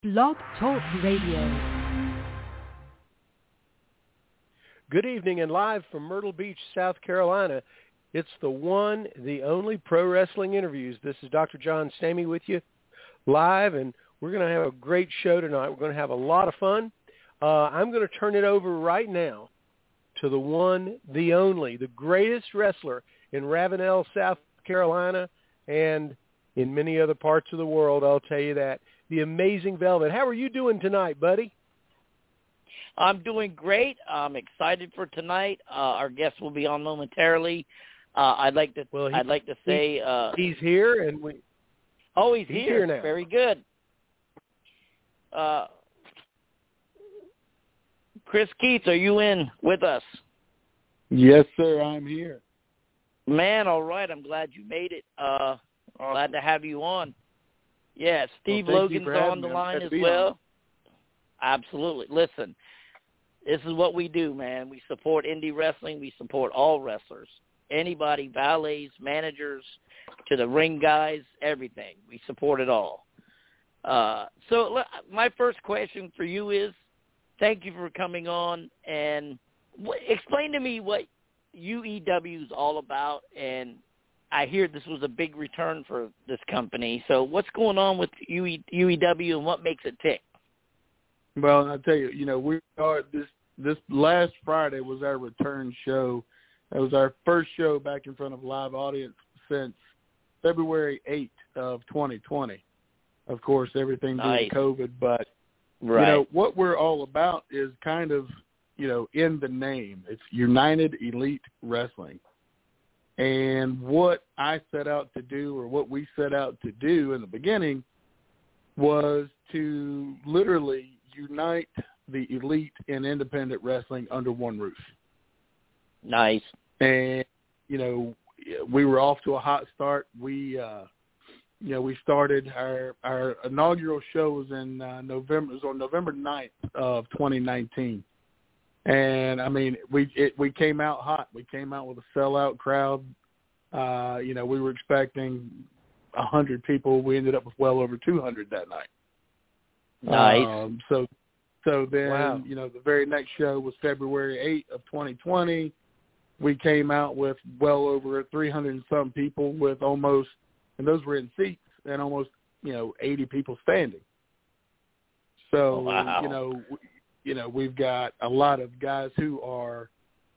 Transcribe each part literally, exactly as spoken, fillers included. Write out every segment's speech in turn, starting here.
Blog Talk Radio. Good evening, and live from Myrtle Beach, South Carolina, it's the one, the only Pro Wrestling Interviews. This is Doctor John Stamey with you live, and we're going to have a great show tonight. We're going to have a lot of fun. Uh, I'm going to turn it over right now to the one, the only, the greatest wrestler in Ravenel, South Carolina, and in many other parts of the world, I'll tell you that. The amazing Velvet. How are you doing tonight, buddy? I'm doing great. I'm excited for tonight. Uh, our guest will be on momentarily. Uh, I'd like to. Well, he, I'd like to say uh, he's here, and we. Oh, he's, he's here. here now. Very good. Uh, Chris Keats, are you in with us? Yes, sir. I'm here. Man, all right. I'm glad you made it. Uh, Awesome. Glad to have you on. Yeah, Steve well, Logan's on the line as well. On. Absolutely. Listen, this is what we do, man. We support indie wrestling. We support all wrestlers. Anybody, valets, managers, to the ring guys, everything. We support it all. Uh, so my first question for you is, thank you for coming on, and w- explain to me what U E W is all about. And I hear this was a big return for this company. So what's going on with U E W and what makes it tick? Well, I'll tell you, you know, we are this this last Friday was our return show. It was our first show back in front of a live audience since February eighth of twenty twenty. Of course, everything due nice. to COVID, but right. you know what we're all about is kind of, you know, in the name. It's United Elite Wrestling. And what I set out to do, or what we set out to do in the beginning, was to literally unite the elite and independent wrestling under one roof. Nice. And, you know, we were off to a hot start. We, uh, you know, we started our, our inaugural show was in uh, November, it was on November ninth of twenty nineteen. And, I mean, we it, we came out hot. We came out with a sellout crowd. Uh, you know, we were expecting one hundred people. We ended up with well over two hundred that night. Nice. Um, so so then, wow. you know, the very next show was February eighth of twenty twenty. We came out with well over three hundred and some people with almost, and those were in seats, and almost, you know, eighty people standing. So, wow. you know, you know, we've got a lot of guys who are,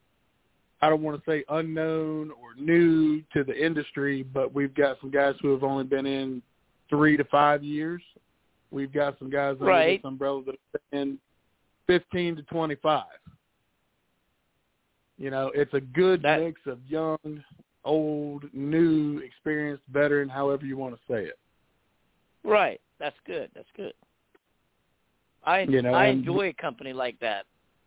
I don't want to say unknown or new to the industry, but we've got some guys who have only been in three to five years. We've got some guys under right. this umbrella that have been in fifteen to twenty-five. You know, it's a good that, mix of young, old, new, experienced, veteran, however you want to say it. Right. That's good. That's good. I you know, I and, enjoy a company like that.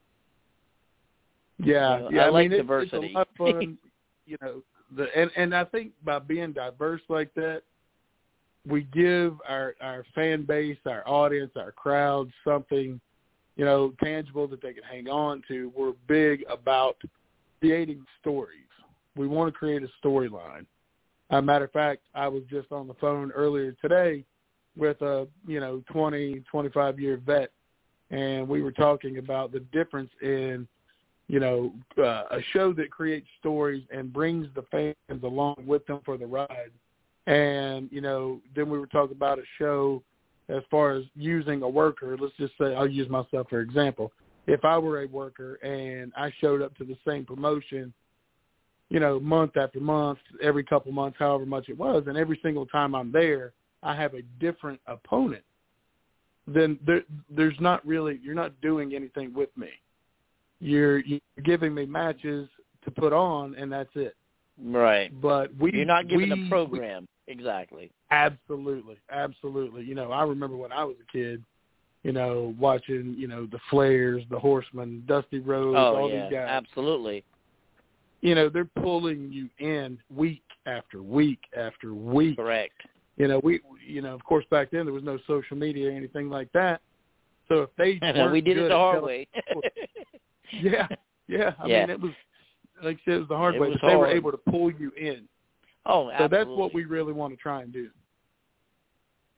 Yeah, you know, yeah. I, I like mean, diversity. It's, it's a lot of fun. you know, the and, and I think by being diverse like that, we give our, our fan base, our audience, our crowd something, you know, tangible that they can hang on to. We're big about creating stories. We want to create a storyline. As a matter of fact, I was just on the phone earlier today with a, you know, twenty, twenty-five year vet, and we were talking about the difference in, you know, uh, a show that creates stories and brings the fans along with them for the ride. And, you know, then we were talking about a show as far as using a worker. Let's just say, I'll use myself for example. If I were a worker and I showed up to the same promotion, you know, month after month, every couple months, however much it was, and every single time I'm there, I have a different opponent, then there, there's not really, you're not doing anything with me. You're, you're giving me matches to put on, and that's it. Right. But we, You're not giving we, a program. We, exactly. Absolutely. Absolutely. You know, I remember when I was a kid, you know, watching, you know, the Flairs, the Horsemen, Dusty Rhodes, oh, all yeah, these guys. Absolutely. You know, they're pulling you in week after week after week. Correct. You know, we, you know, of course, back then there was no social media or anything like that. So if they weren't we did good it the hard telling, way. yeah, yeah. I yeah. mean, it was like I said, it was the hard it way, was but they hard. were able to pull you in. Oh, absolutely. So that's what we really want to try and do.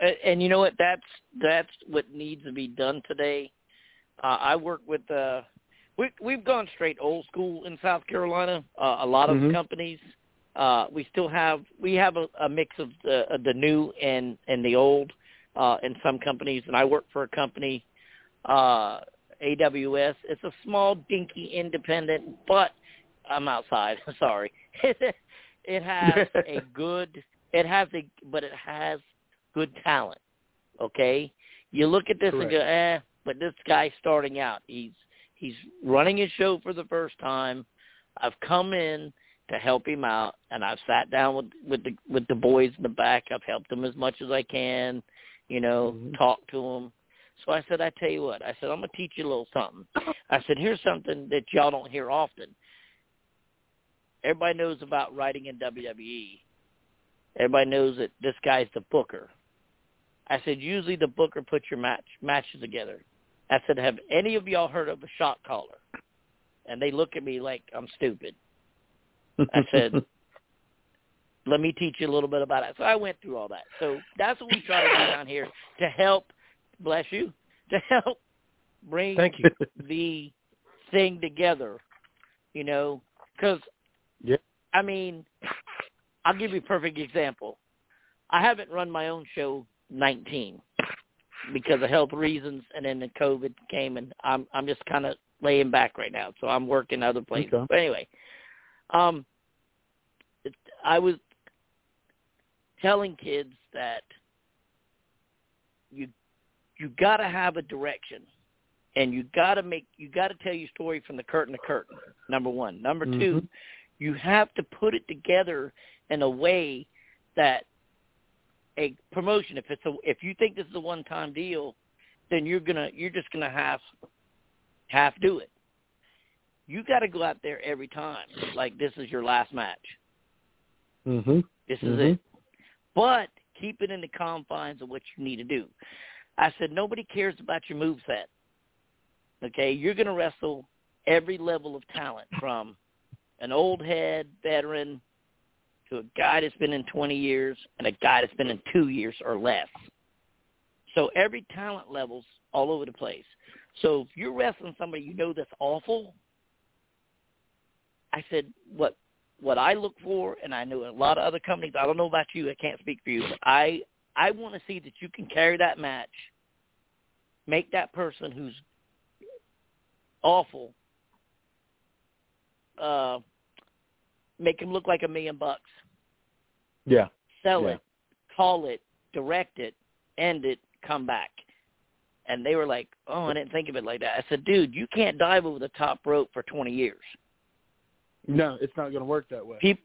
and, and you know what? That's that's what needs to be done today. Uh, I work with uh, we we've gone straight old school in South Carolina. Uh, a lot of mm-hmm. companies. Uh, we still have we have a, a mix of the, of the new and and the old uh, in some companies. And I work for a company, uh, A W S. It's a small, dinky, independent, but I'm outside. Sorry. It has a good. It has a, but it has good talent. Okay, you look at this Correct. and go, eh. But this guy's starting out. He's he's running his show for the first time. I've come in to help him out, and I've sat down with with the with the boys in the back. I've helped them as much as I can, you know, mm-hmm. talk to them. So I said, I tell you what. I said, I'm gonna teach you a little something. I said, here's something that y'all don't hear often. Everybody knows about writing in W W E. Everybody knows that this guy's the booker. I said, usually the booker puts your match matches together. I said, have any of y'all heard of a shot caller? And they look at me like I'm stupid. I said, let me teach you a little bit about it. So I went through all that. So that's what we try to do down here to help, bless you, to help bring Thank you. the thing together, you know, because, yeah. I mean, I'll give you a perfect example. I haven't run my own show nineteen because of health reasons, and then the COVID came, and I'm I'm just kind of laying back right now, so I'm working other places. Okay. But anyway, um, it, I was telling kids that you you got to have a direction, and you got to make you got to tell your story from the curtain to curtain. Number one. Number mm-hmm. two, you have to put it together in a way that a promotion, if it's a, if you think this is a one-time deal, then you're gonna you're just gonna half half do it. You got to go out there every time like this is your last match. Mm-hmm. This is mm-hmm. it. But keep it in the confines of what you need to do. I said nobody cares about your moveset. Okay, you're gonna wrestle every level of talent from an old head veteran to a guy that's been in twenty years and a guy that's been in two years or less. So every talent level's all over the place. So if you're wrestling somebody you know that's awful, I said what what I look for, and I know a lot of other companies, I don't know about you, I can't speak for you, but I, I want to see that you can carry that match, make that person who's awful, uh, make him look like a million bucks. Yeah. Sell yeah. it, call it, direct it, end it, come back. And they were like, oh, I didn't think of it like that. I said, dude, you can't dive over the top rope for twenty years. No, it's not going to work that way. People,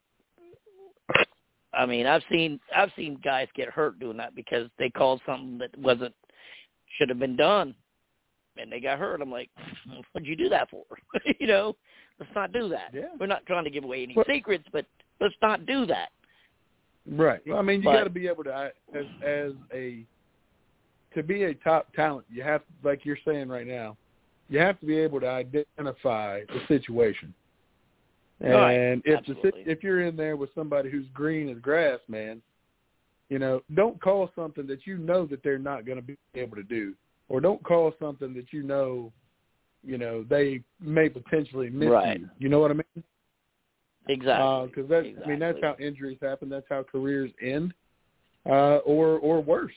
I mean, I've seen I've seen guys get hurt doing that because they called something that wasn't should have been done, and they got hurt. I'm like, what'd you do that for? you know, let's not do that. Yeah. We're not trying to give away any well, secrets, but let's not do that. Right. Well, I mean, you But, got to be able to, as as a to be a top talent, you have, like you're saying right now, you have to be able to identify the situation. And right. if Absolutely. the, if you're in there with somebody who's green as grass, man, you know, don't call something that you know that they're not going to be able to do, or don't call something that you know, you know, they may potentially miss right. you. You know what I mean? Exactly. Because uh, that's, exactly. I mean, that's how injuries happen. That's how careers end, uh, or or worse.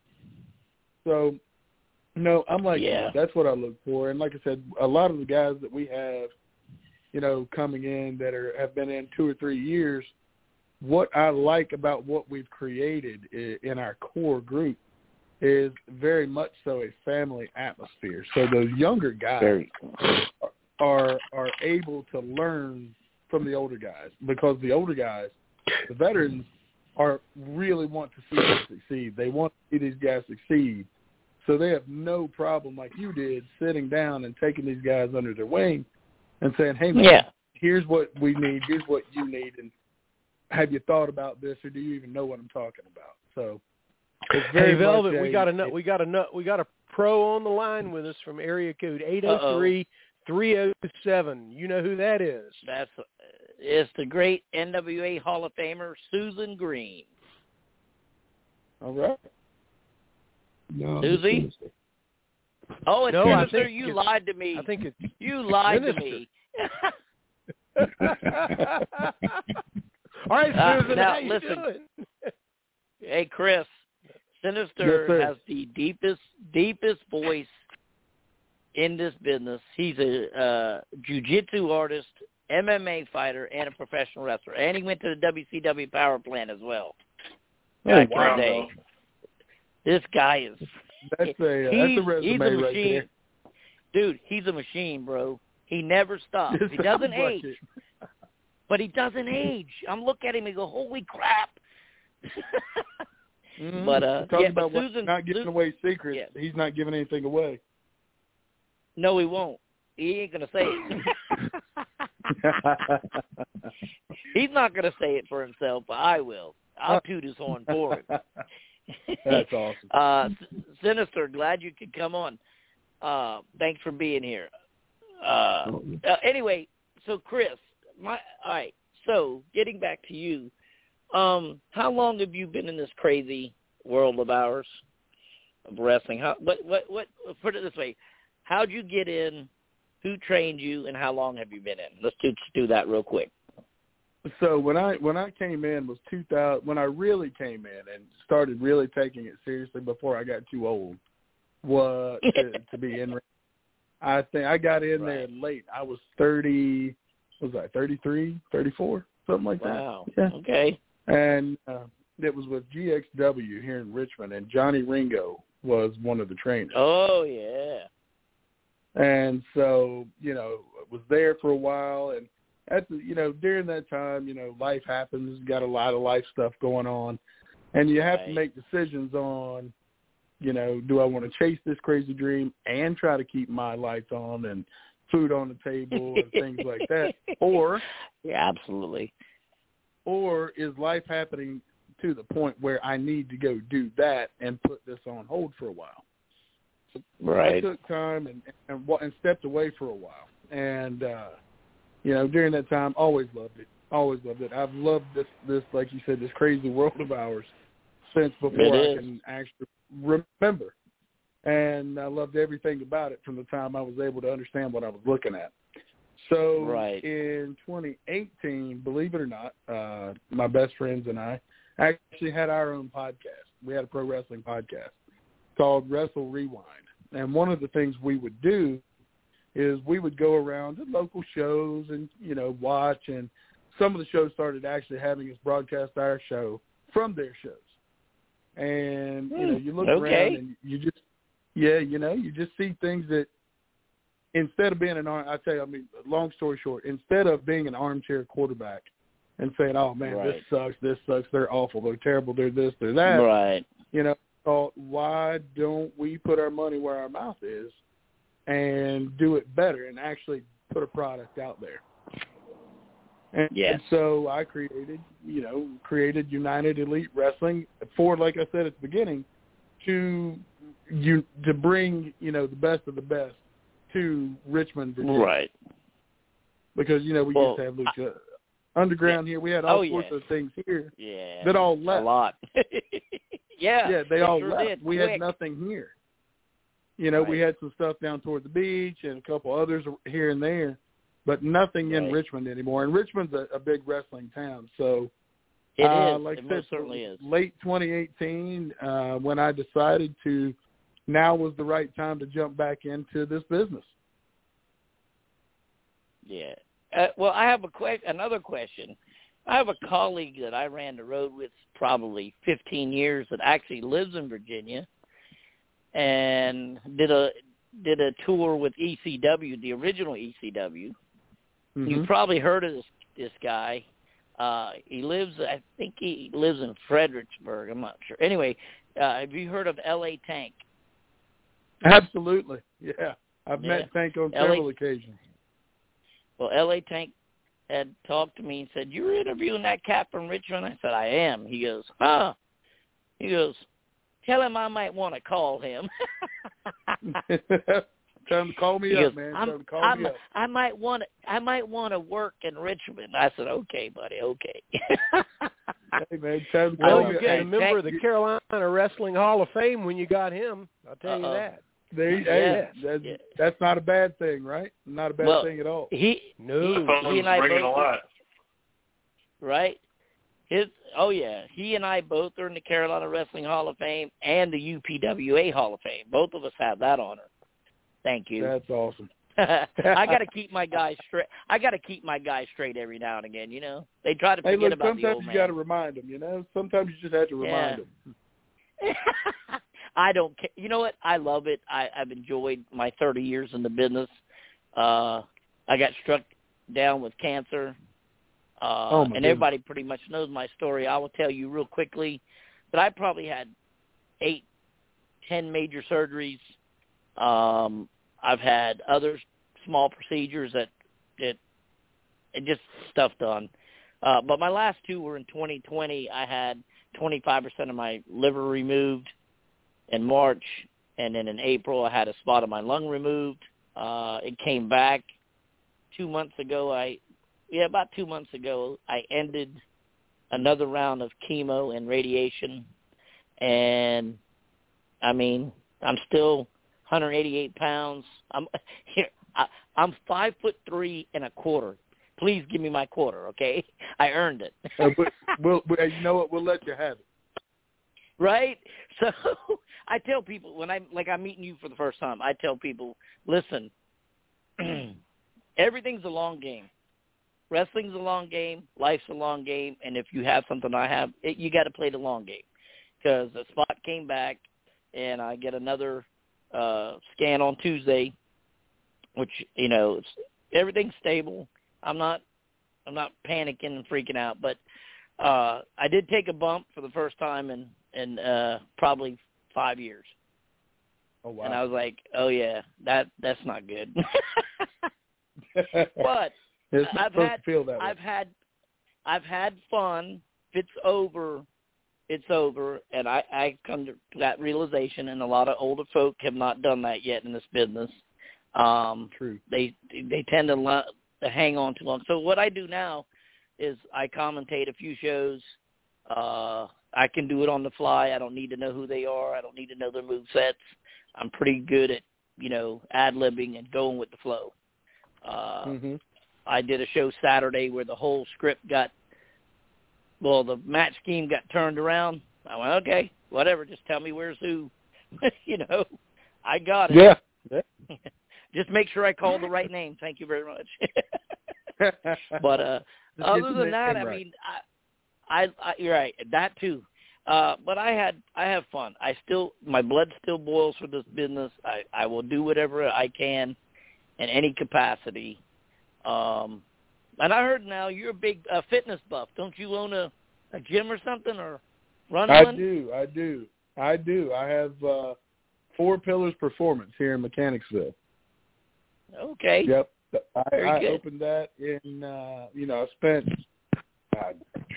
So, no, I'm like, yeah. that's what I look for. And like I said, a lot of the guys that we have, you know, coming in that are have been in two or three years, what I like about what we've created in our core group is very much so a family atmosphere. So those younger guys Very. are are able to learn from the older guys, because the older guys, the veterans, are really want to see them succeed. They want to see these guys succeed. So they have no problem, like you did, sitting down and taking these guys under their wing and saying, hey, man, yeah. here's what we need, here's what you need, and have you thought about this, or do you even know what I'm talking about? So it's very hey, Velvet, much a, we got a we got a we got a pro on the line with us from area code eight oh three, three oh seven. You know who that is? That's it's the great N W A Hall of Famer Susan Green. All right. No, Susie? Oh, it's No, I Sinister. think You it's- lied to me. I think it's You lied Sinister. to me. All right, Uh, Susan, now, how you listen. doing? Hey, Chris. Sinister Yes, sir. has the deepest, deepest voice in this business. He's a uh, jiu-jitsu artist, M M A fighter, and a professional wrestler. And he went to the W C W Power Plant as well. Back wow. in the day. This guy is... That's a, uh, he's, that's a resume he's a right machine. there. Dude, he's a machine, bro. He never stops. It He doesn't sounds like age. it. But he doesn't age. I'm looking at him and go, holy crap. Mm-hmm. But, uh, Talk yeah, about but what- Susan... not giving Susan, away secrets. yeah. He's not giving anything away. No, he won't. He ain't going to say it. He's not going to say it for himself, but I will. I'll toot his horn for him. That's awesome. Uh, Sinister, glad you could come on. Uh, thanks for being here. Uh, uh, anyway, so Chris, my all right. So getting back to you, um, how long have you been in this crazy world of ours of wrestling? How what what what? Put it this way: how'd you get in? Who trained you, and how long have you been in? Let's do, just do that real quick. So when I when I came in was two thousand. When I really came in and started really taking it seriously before I got too old, was to, to be in. I think I got in Right. there late. I was thirty. What was I thirty-three, thirty-four, something like Wow. that. Yeah. Okay. And uh, it was with G X W here in Richmond, and Johnny Ringo was one of the trainers. Oh yeah. And so, you know, was there for a while, and at the, you know, during that time, you know, life happens, got a lot of life stuff going on, and you have Right. to make decisions on, you know, do I want to chase this crazy dream and try to keep my lights on and food on the table and things like that, or yeah, absolutely. or is life happening to the point where I need to go do that and put this on hold for a while? Right. I took time and, and and stepped away for a while, and uh, you know, during that time, always loved it. Always loved it. I've loved this, this like you said, this crazy world of ours since before I can actually remember, and I loved everything about it from the time I was able to understand what I was looking at. So right. in twenty eighteen, believe it or not, uh, my best friends and I actually had our own podcast. We had a pro wrestling podcast called Wrestle Rewind. And one of the things we would do is we would go around to local shows and, you know, watch. And some of the shows started actually having us broadcast our show from their shows. And, you know, you look okay. around and you just, yeah, you know, you just see things that instead of being an arm, I tell you, I mean, long story short, instead of being an armchair quarterback and saying, oh, man, right. this sucks, this sucks, they're awful, they're terrible, they're this, they're that. Right. You know, thought, why don't we put our money where our mouth is and do it better and actually put a product out there? And, yes. and so I created, you know, created United Elite Wrestling for, like I said at the beginning, to you to bring, you know, the best of the best to Richmond, Virginia. Right. Because, you know, we well, used to have Lucha I, Underground yeah. here. We had all oh, sorts yeah. of things here yeah. that all left. A lot. yeah. Yeah, they, they all sure left. Did. We Quick. had nothing here. You know, right. we had some stuff down toward the beach and a couple others here and there, but nothing right. in Richmond anymore. And Richmond's a, a big wrestling town. So it uh, is. like it I said, most certainly is. Late twenty eighteen, uh, when I decided to, now was the right time to jump back into this business. Yeah. Uh, well, I have a que- another question. I have a colleague that I ran the road with probably fifteen years that actually lives in Virginia and did a did a tour with E C W, the original E C W. Mm-hmm. You've probably heard of this this guy. Uh, he lives, I think he lives in Fredericksburg. I'm not sure. Anyway, uh, have you heard of L A Tank? Absolutely. Yeah. I've yeah. met Tank on L A several occasions. Well, L A Tank had talked to me and said, "You were interviewing that cat from Richmond?" I said, "I am." He goes, "Huh?" He goes, "Tell him I might want to call him." Tell him to call me he up, goes, man. I'm, Tell him to call I'm, me up. I might want to. I might want to work in Richmond. I said, "Okay, buddy. Okay." Hey, man, time Well, Oh, you're okay. getting a member of the Thank- Carolina Wrestling Hall of Fame when you got him. I'll tell you Uh-oh. that. There, Yeah. hey, that's, Yeah. that's not a bad thing, right? Not a bad Well, thing at all. He, No. he, The phone's he and I ringing both, a lot. right? His, oh yeah, he and I both are in the Carolina Wrestling Hall of Fame and the U P W A Hall of Fame. Both of us have that honor. Thank you. That's awesome. I got to keep my guys straight. I got to keep my guys straight every now and again. You know, they try to Hey, forget look, about the sometimes old you man. got to remind them, you know? Sometimes you just have to remind Yeah. them. I don't care. You know what? I love it. I, I've enjoyed my thirty years in the business. Uh, I got struck down with cancer, uh, Oh, my and goodness. everybody pretty much knows my story. I will tell you real quickly that I probably had eight, ten major surgeries. Um, I've had other small procedures that, that and just stuff done. Uh, but my last two were in twenty twenty. I had twenty-five percent of my liver removed in March, and then in April I had a spot of my lung removed. Uh, it came back two months ago. I, yeah, about two months ago, I ended another round of chemo and radiation, and I mean, I'm still one hundred eighty-eight pounds. I'm here. I, I'm five foot three and a quarter. Please give me my quarter, okay? I earned it. uh, but, we'll, we, you know what? We'll let you have it. Right? So I tell people when I'm like I'm meeting you for the first time, I tell people, listen, everything's a long game. Wrestling's a long game. Life's a long game. And if you have something I have, it, you got to play the long game. Because the spot came back, and I get another uh, scan on Tuesday, which, you know, it's, everything's stable. I'm not I'm not panicking and freaking out, but uh, I did take a bump for the first time in, in uh, probably five years. Oh, wow. And I was like, oh, yeah, that that's not good. But It's not I've supposed had to feel that way. I've had I've had fun. If it's over, it's over. And I, I come to that realization, and a lot of older folk have not done that yet in this business. Um, True. They they tend to, lo- to hang on too long. So what I do now is I commentate a few shows. Uh, I can do it on the fly. I don't need to know who they are. I don't need to know their movesets. I'm pretty good at, you know, ad-libbing and going with the flow. Uh, mm-hmm. I did a show Saturday where the whole script got, well, the match scheme got turned around. I went, okay, whatever, just tell me where's who. You know, I got it. Yeah. yeah. Just make sure I call the right name. Thank you very much. But uh, Just other get the than that, name I right. mean, I, I, I, you're right, that too. Uh, but I had, I have fun. I still, my blood still boils for this business. I, I will do whatever I can in any capacity. Um, and I heard now you're a big uh, fitness buff. Don't you own a, a gym or something, or run I one? do. I do. I do. I have uh, Four Pillars Performance here in Mechanicsville. Okay. Yep. I, Very I good. opened that in, uh, you know, I spent uh,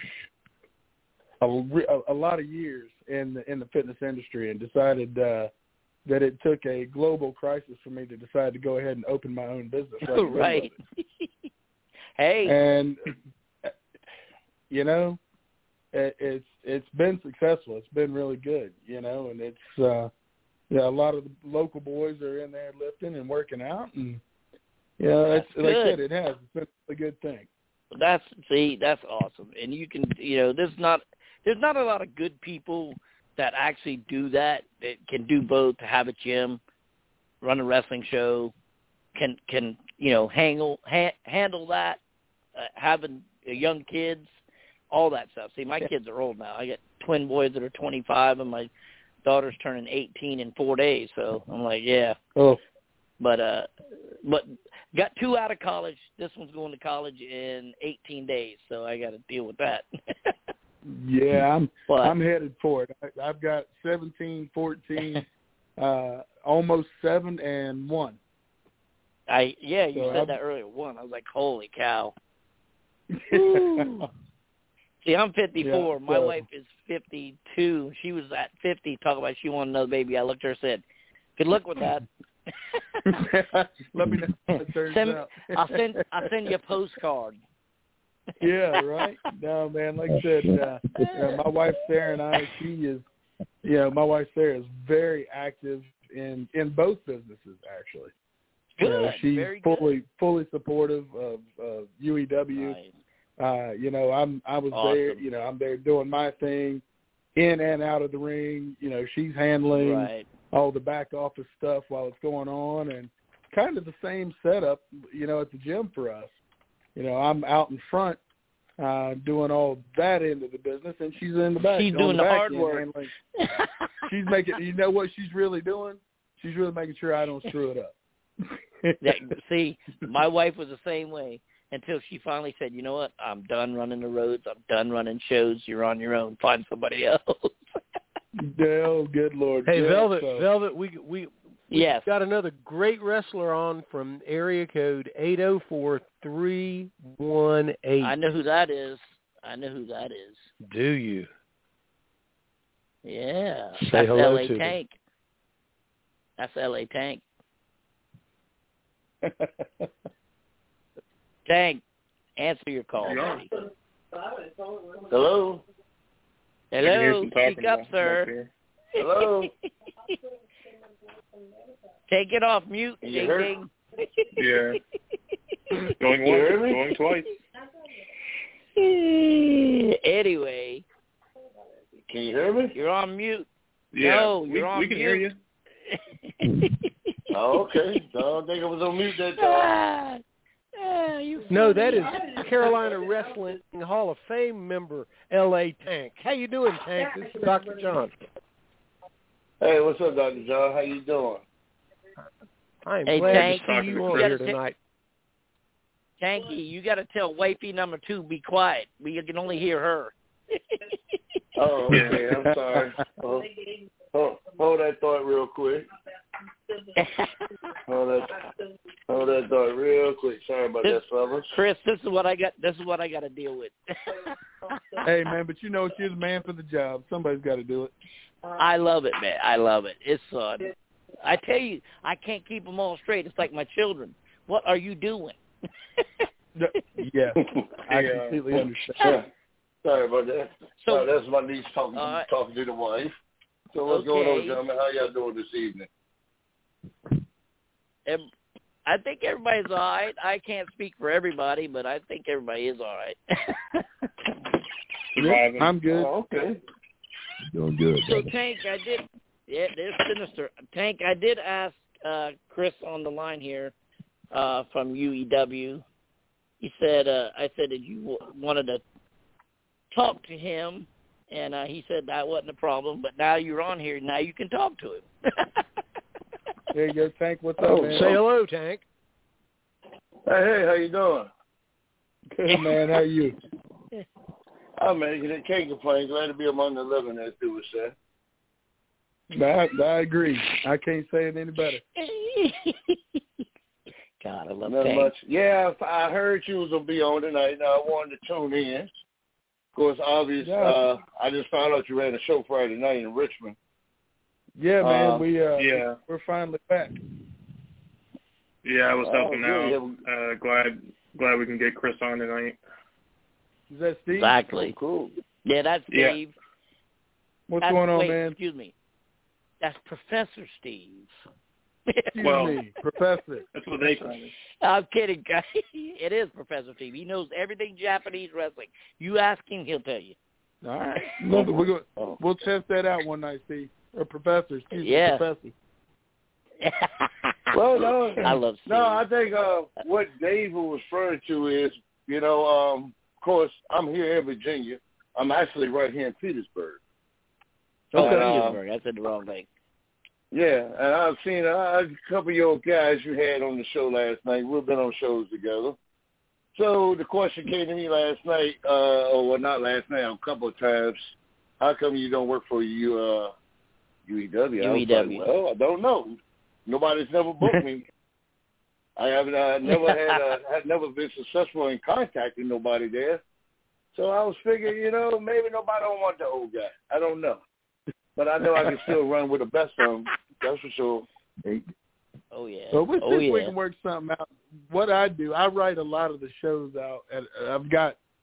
a, re- a, a lot of years in the, in the fitness industry and decided uh, that it took a global crisis for me to decide to go ahead and open my own business. Right. in the middle of Right. it. Hey. And, you know, it, it's it's been successful. It's been really good, you know, and it's, uh, yeah, a lot of the local boys are in there lifting and working out, and yeah, you know, it's That's like I good. said, it has. It's been a good thing. That's see, that's awesome. And you can, you know, there's not there's not a lot of good people that actually do that. That can do both. Have a gym, run a wrestling show, can can you know handle ha- handle that, uh, having uh, young kids, all that stuff. See, my Yeah. kids are old now. I got twin boys that are twenty-five, and my daughter's turning eighteen in four days. So I'm like, yeah. Oh, But uh, but got two out of college. This one's going to college in eighteen days, so I got to deal with that. yeah, I'm But I'm headed for it. I, I've got seventeen, fourteen, uh, almost seven, and one. I yeah, you So said I'm- that earlier. One, I was like, holy cow. Woo. See, I'm fifty-four. Yeah, My so- wife is fifty-two. She was at fifty, talking about she wanted another baby. I looked at her and said, good luck with that. Let me know how it turns Send, out. I'll send I'll send you a postcard. Yeah, right. No, man. Like I said, uh, you know, my wife Sarah and I, she is, you know, my wife Sarah is very active in in both businesses. Actually, Good. You know, she's Very fully good. fully supportive of, of U E W. Right. Uh, you know, I'm I was Awesome. there. You know, I'm there doing my thing, in and out of the ring. You know, she's handling Right. all the back office stuff while it's going on, and kind of the same setup, you know, at the gym for us. You know, I'm out in front uh, doing all that end of the business, and she's in the back. She's on doing the, the back hard end work. handling. She's making, you know what she's really doing? She's really making sure I don't screw it up. That, see, my wife was the same way until she finally said, you know what, I'm done running the roads. I'm done running shows. You're on your own. Find somebody else. Oh, good Lord. Hey, yeah, Velvet, so. Velvet, we we we Yes. got another great wrestler on from area code eight oh four three one eight. I know who that is. I know who that is. Do you? Yeah. Say That's hello L A to them. Tank. That's L A Tank. Tank, answer your call, buddy. Hello. Hello. Speak up, sir. Hello. Take it off mute, Can you ding hear? ding. Yeah. Going You once, hear me? going twice. Anyway, Can you hear me? you're on mute. Yeah, No, we, you're on we can hear you. mute. Oh, okay. I don't think I was on mute that time. Ah, ah, you No, funny. that is Carolina Wrestling Hall of Fame member L A Tank. How you doing, Tank? This is Doctor John. Hey, what's up, Doctor John? How you doing? I am Hey, glad Tank, to see you on you here gotta ta- tonight. Tanky, you got to tell wifey number two be quiet. We can only hear her. Oh, okay. I'm sorry. Hold, hold, hold that thought real quick. Hold that, hold that thought real quick. Sorry about that, fellas. Chris, this is what I got. This is what I got to deal with. Hey, man, but you know, you're the man for the job. Somebody's got to do it. I love it, man. I love it. It's fun. I tell you, I can't keep them all straight. It's like my children. What are you doing? Yeah, I Yeah. completely understand. Yeah. Sorry about that. So- So that's my niece talking Uh, talking to the wife. So what's going on, okay. gentlemen? How y'all doing this evening? Ev- I think everybody's all right. I can't speak for everybody, but I think everybody is all right. Surviving. I'm good. Oh, okay. Doing good. So, Tank, I did – yeah, they're sinister. Tank, I did ask uh, Chris on the line here uh, from U E W. He said uh, – I said that you w- wanted to talk to him, and uh, he said that wasn't a problem, but now you're on here. Now you can talk to him. There you go, Tank. What's Oh, up, man? Say hello, Tank. Hey, hey, how you doing? Good, man. How you? I'm making it. Can't complain. Glad to be among the living, as they would say. I, I agree. I can't say it any better. God, I love Not Tank. much. Yeah, I heard you was gonna be on tonight, and I wanted to tune in. Of course, obvious. Yeah. Uh, I just found out you ran a show Friday night in Richmond. Yeah, man. Uh, we uh, yeah. we're finally back. Yeah, I was Oh, helping good. out. Uh, glad glad we can get Chris on tonight. Is that Steve? Exactly. Cool. Yeah, that's Yeah. Steve. What's That's, going on, wait, man? Excuse me. That's Professor Steve. Excuse Well- me, Professor. That's what they call me. I'm kidding, guys. It is Professor Steve. He knows everything Japanese wrestling. You ask him, he'll tell you. All right. We'll, we're gonna, Oh. we'll test that out one night, Steve. Or Professor. Excuse Yeah. me, Professor. Well, no, I love Steve. no. I think uh, what Dave was referring to is, you know, um, of course, I'm here in Virginia. I'm actually right here in Petersburg. Oh, And, uh, Petersburg. I said the wrong thing. Yeah, and I've seen uh, a couple of your guys you had on the show last night. We've been on shows together. So the question came to me last night, uh, or well, not last night, a couple of times. How come you don't work for you, uh, U E W? I was U E W. like, well, I don't know. Nobody's never booked me. I haven't. I never had. Uh, had never been successful in contacting nobody there. So I was figuring, you know, maybe nobody don't want the old guy. I don't know, but I know I can still run with the best of them. That's for sure. Oh, yeah. Well, we'll see oh, if we yeah. can work something out. What I do, I write a lot of the shows out. At, I've got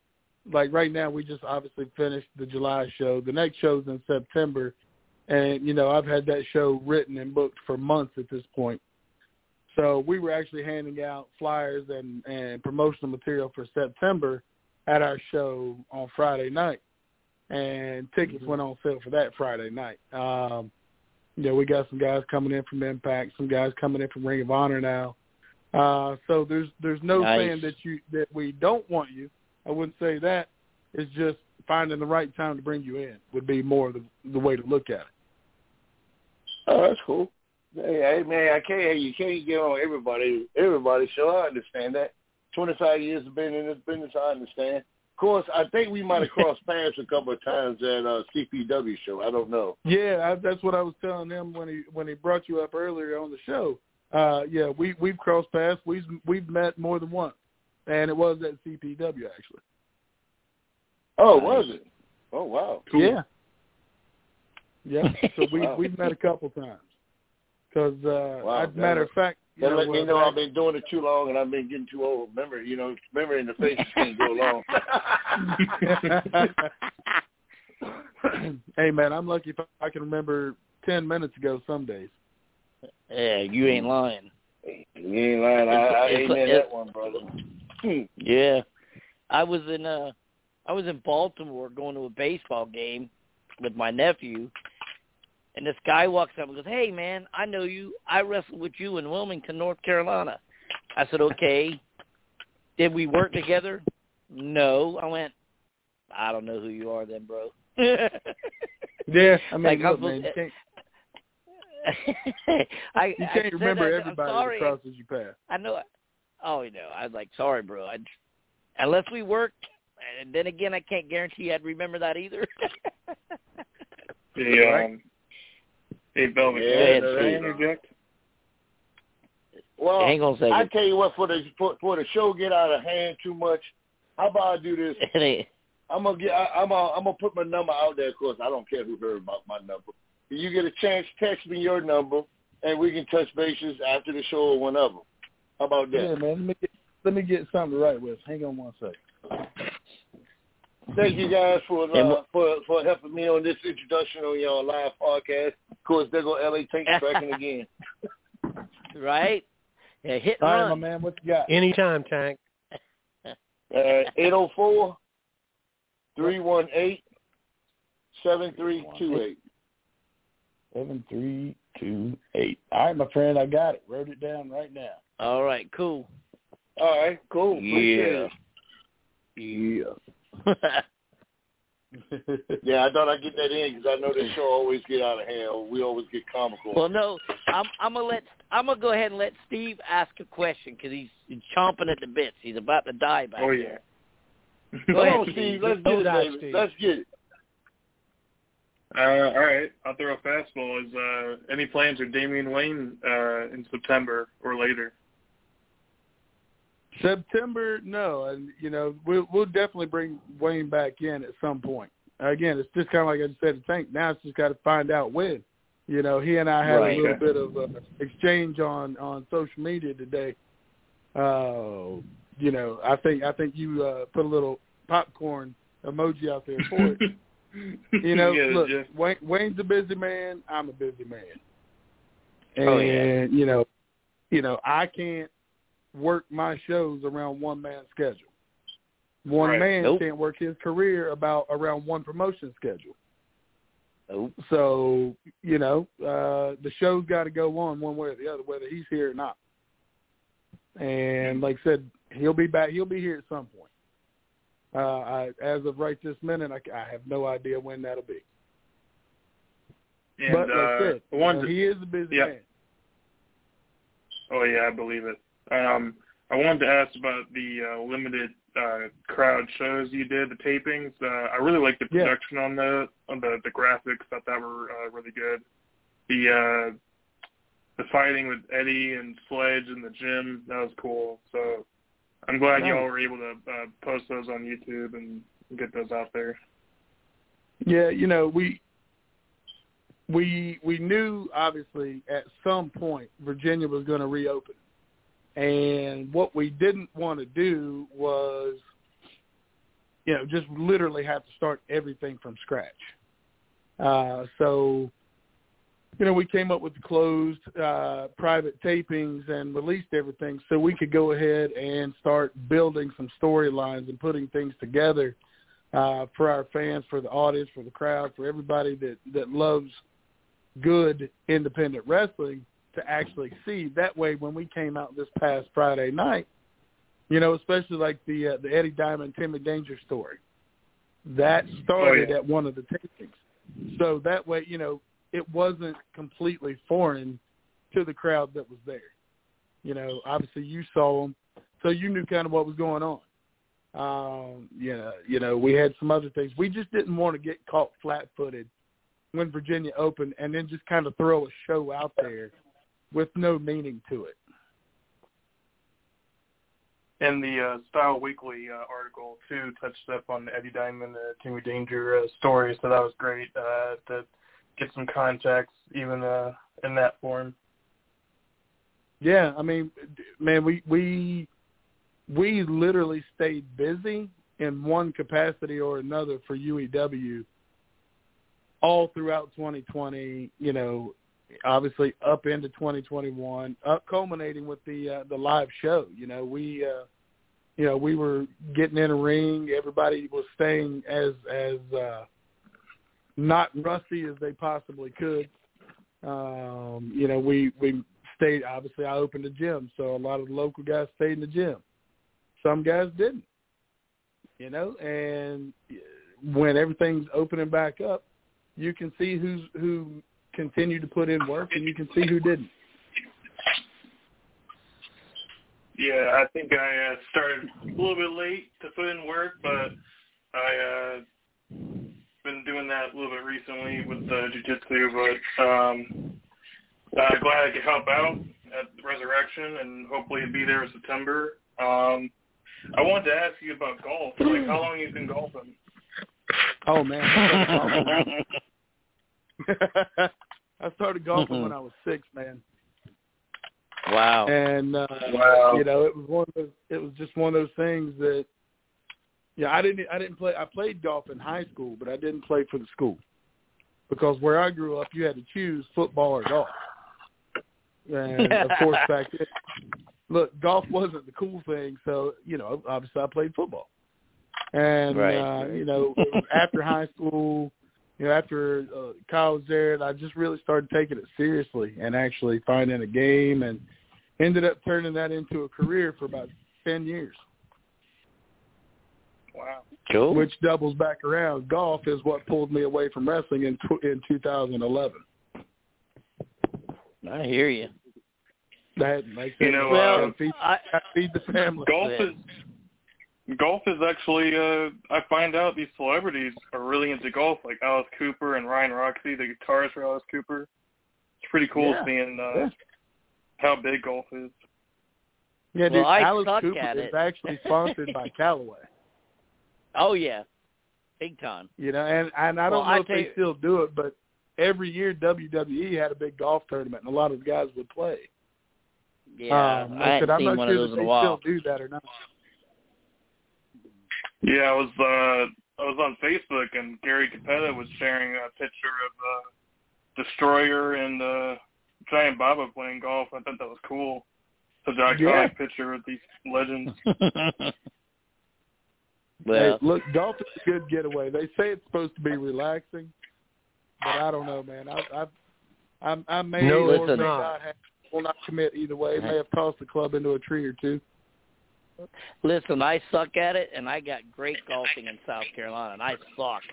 like right now, we just obviously finished the July show. The next show's in September, and you know I've had that show written and booked for months at this point. So we were actually handing out flyers and, and promotional material for September at our show on Friday night, and tickets mm-hmm. went on sale for that Friday night. Um, you know, we got some guys coming in from Impact, some guys coming in from Ring of Honor now. Uh, so there's there's no nice. saying that you that we don't want you. I wouldn't say that. It's just finding the right time to bring you in would be more the the way to look at it. Oh, that's cool. Hey, hey man, I can't. You can't get on everybody. Everybody show. I understand that. Twenty-five years of being in this business, I understand. Of course, I think we might have crossed paths a couple of times at a C P W show. I don't know. Yeah, I, that's what I was telling him when he when he brought you up earlier on the show. Uh, yeah, we we've crossed paths. We've we've met more than once, and it was at C P W actually. Oh, was it? Oh, wow. Cool. Yeah. Yeah. So we wow. we've met a couple times. Because, uh, wow, as a matter of fact, that you let know, me uh, know I've been doing it too long and I've been getting too old. Remember, you know, remember in the faces can't go long. Hey man, I'm lucky if I can remember ten minutes ago some days. Yeah, you ain't lying. You ain't lying. I, I It's- amen it's- that one, brother. Yeah, I was in uh, I was in Baltimore going to a baseball game with my nephew, and this guy walks up and goes, "Hey man, I know you. I wrestled with you in Wilmington, North Carolina." I said, "Okay." Did we work together? No. I went, I don't know who you are then, bro. Yeah, I mean, Like, look, I'm man, you supposed- can't, I, you I can't said, remember I, everybody I'm that sorry. crosses you path. I know. Oh, you know, I was like, sorry, bro. I, unless we worked, and then again, I can't guarantee I'd remember that either. The, um, hey, Velvet, Yeah, can I interject? Well, Hang on a second. I tell you what, for the for, for the show get out of hand too much, how about I do this? I'm gonna get. I, I'm gonna. I'm gonna put my number out there. Of course, I don't care who heard about my number. If you get a chance, text me your number, and we can touch bases after the show or whenever. How about that? Yeah, man. Let me get, let me get something to write with. Hang on one second. Thank you guys for uh, for for helping me on this introduction on your live podcast. Of course, there go L A Tank tracking again. Right? Yeah, hit and All right, run. my man. What you got? Anytime, Tank. Uh, eight oh four, three one eight, seven three two eight. Seven three two eight. All right, my friend, I got it. Wrote it down right now. All right, cool. All right, cool. Appreciate Yeah. it. Yeah, I thought I'd get that in because I know this show always get out of hand. We always get comical. Well, no, I'm, I'm gonna let I'm gonna go ahead and let Steve ask a question because he's, he's chomping at the bits. He's about to die back Oh, there. yeah. Go Come ahead, on, Steve. Let's get it, die, baby. Steve. Let's get it. Uh, all right, I'll throw a fastball. Is uh, any plans for Damian Wayne uh, in September or later? September, no, and you know we'll we'll definitely bring Wayne back in at some point. Again, it's just kind of like I just said to Tank. Now it's just got to find out when. You know, he and I had Right. a little bit of uh, exchange on, on social media today. Uh, you know, I think I think you uh, put a little popcorn emoji out there for it. You know, Yeah, look, just- Wayne, Wayne's a busy man. I'm a busy man, and Oh, yeah. you know, you know, I can't work my shows around one man's schedule. One Right. man Nope. can't work his career about around one promotion schedule. Nope. So, you know, uh, the show's got to go on one way or the other, whether he's here or not. And like I said, he'll be back. He'll be here at some point. Uh, I, as of right this minute, I, I have no idea when that'll be. And, but like uh, I said, I wanted you know, to- he is a busy yeah. man. Oh, yeah, I believe it. Um, I wanted to ask about the uh, limited uh, crowd shows you did, the tapings. Uh, I really liked the Yeah. production on the on the, the graphics. Thought that were uh, really good. The uh, the fighting with Eddie and Sledge in the gym, that was cool. So I'm glad Nice. y'all were able to uh, post those on YouTube and get those out there. Yeah, you know, we we we knew obviously at some point Virginia was going to reopen. And what we didn't want to do was you know, just literally have to start everything from scratch. Uh, so, you know, we came up with the closed uh, private tapings and released everything so we could go ahead and start building some storylines and putting things together uh, for our fans, for the audience, for the crowd, for everybody that, that loves good independent wrestling to actually see. That way, when we came out this past Friday night, you know, especially like the uh, the Eddie Diamond, Timmy Danger story, that started oh, yeah. at one of the tapings. So that way, you know, it wasn't completely foreign to the crowd that was there. You know, obviously you saw them, so you knew kind of what was going on. Um, you know, you know, we had some other things. We just didn't want to get caught flat-footed when Virginia opened and then just kind of throw a show out there with no meaning to it. And the uh, Style Weekly uh, article, too, touched up on the Eddie Diamond, uh, Timmy Danger uh, story, so that was great uh, to get some context even uh, in that form. Yeah, I mean, man, we we we literally stayed busy in one capacity or another for U E W all throughout twenty twenty, you know, obviously up into twenty twenty-one, up culminating with the uh, the live show. You know, we uh, you know we were getting in a ring. Everybody was staying as as uh, not rusty as they possibly could. Um, you know, we we stayed. Obviously, I opened a gym, so a lot of the local guys stayed in the gym. Some guys didn't. You know, and when everything's opening back up, you can see who's who continued to put in work, and you can see who didn't. Yeah, I think I uh, started a little bit late to put in work, but I uh, been doing that a little bit recently with uh, jiu-jitsu. But um, uh, glad I could help out at Resurrection, and hopefully be there in September. Um, I wanted to ask you about golf. Like, how long have you been golfing? Oh man. I started golfing when I was six, man. Wow. And uh, wow. you know, it was one of those, it was just one of those things that, yeah, I didn't I didn't play. I played golf in high school, but I didn't play for the school because where I grew up, you had to choose football or golf. And of course, back then, look, golf wasn't the cool thing, so you know, obviously, I played football. And right, uh, right. you know, after high school. You know, after uh, Kyle was there, I just really started taking it seriously and actually finding a game, and ended up turning that into a career for about ten years. Wow. Cool. Which doubles back around. Golf is what pulled me away from wrestling in in two thousand eleven. I hear you. That makes You sense. know, well, uh, feed, I, feed the family. Golf is golf is actually. Uh, I find out these celebrities are really into golf, like Alice Cooper and Ryan Roxy, the guitarist for Alice Cooper. It's pretty cool Yeah. seeing uh, Yeah. how big golf is. Yeah, dude, well, I Alice suck Cooper at is it. actually sponsored by Callaway. Oh yeah, big time. You know, and and I don't Well, know I if tell they you- still do it, but every year W W E had a big golf tournament, and a lot of the guys would play. Yeah, um, I haven't said, I'm seen not one sure of those that in a they while. still do that or not. Yeah, I was uh, I was on Facebook, and Gary Capetta was sharing a picture of uh, Destroyer and uh, Giant Baba playing golf. I thought that was cool. Such an iconic Yeah. picture with these legends. Well, Hey, look, golf is a good getaway. They say it's supposed to be relaxing, but I don't know, man. I I I, I may No, or it's may not. not have, will not commit either way. May have tossed the club into a tree or two. listen, I suck at it, and I got great golfing in South Carolina, and I suck.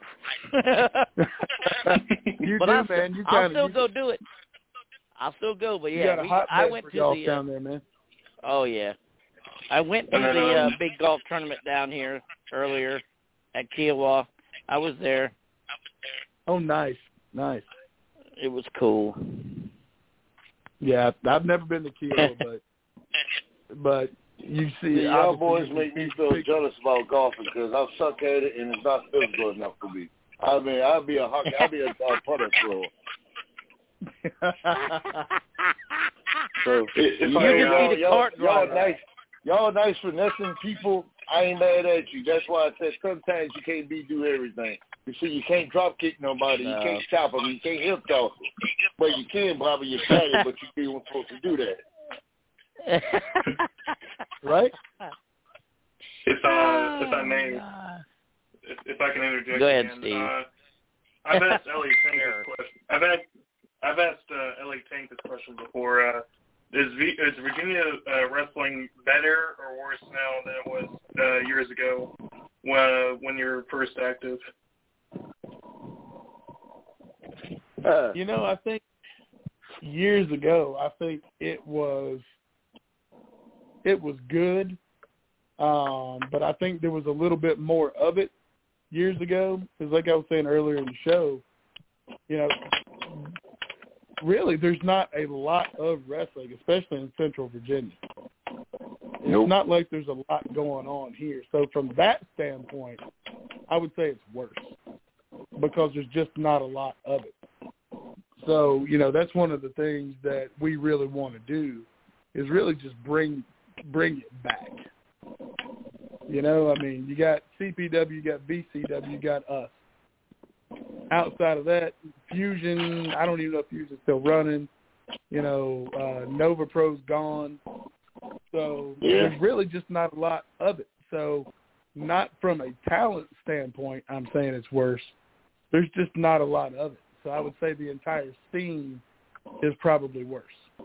You but do, I'll, man. You I'll kind still of go do it. I'll still go, but you yeah, got a we, hot I bed went for to golf the. down there, man. Oh yeah, I went to And then, the uh, um, big golf tournament down here earlier at Kiowa. I was there. Oh, nice, nice. It was cool. Yeah, I've never been to Kiowa, but but you see, See, y'all obviously boys you make can me feel pick- jealous about golfing because I suck at it and it's not physical enough for me. I mean, I'll be a hockey, I'll be a, a putter thrower. So if You I, can y'all, see the y'all, cart y'all driver. nice, y'all nice finessing people. I ain't mad at you. That's why I said sometimes you can't be do everything. You see, you can't drop kick nobody. No. You can't stop them. You can't hip toss them. But you can bobble your fatty, but you ain't supposed to do that. Right? If, uh, if I may, if, if I can interject Go ahead, again. Steve. Uh, I've asked Ellie Tank this question. I've asked, I've asked uh, Ellie Tank this question before. Uh, is, v, is Virginia uh, wrestling better or worse now than it was uh, years ago when, when you were first active? Uh, you know, I think years ago, I think it was it was good, um, but I think there was a little bit more of it years ago. Because like I was saying earlier in the show, you know, really there's not a lot of wrestling, especially in Central Virginia. It's Nope. not like there's a lot going on here. So from that standpoint, I would say it's worse because there's just not a lot of it. So, you know, that's one of the things that we really want to do is really just bring bring it back. You know, I mean, you got C P W, you got V C W, you got us. Outside of that, Fusion, I don't even know if Fusion's still running. You know, uh, Nova Pro's gone. So Yeah. there's really just not a lot of it. So not from a talent standpoint, I'm saying it's worse. There's just not a lot of it. So I would say the entire scene is probably worse.